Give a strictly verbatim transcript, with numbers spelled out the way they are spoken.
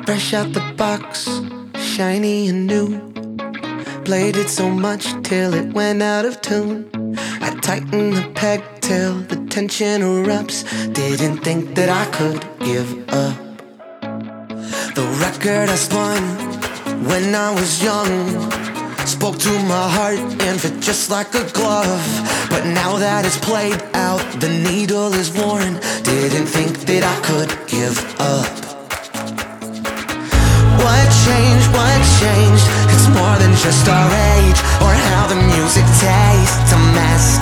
Fresh out the box, shiny and new. Played it so much till it went out of tune. I tightened the peg till the tension erupts. Didn't think that I could give up. The record I spun when I was young spoke to my heart and fit just like a glove. But now that it's played out, the needle is worn. Didn't think that I could give up. What changed, what changed? It's more than just our age or how the music tastes. A mess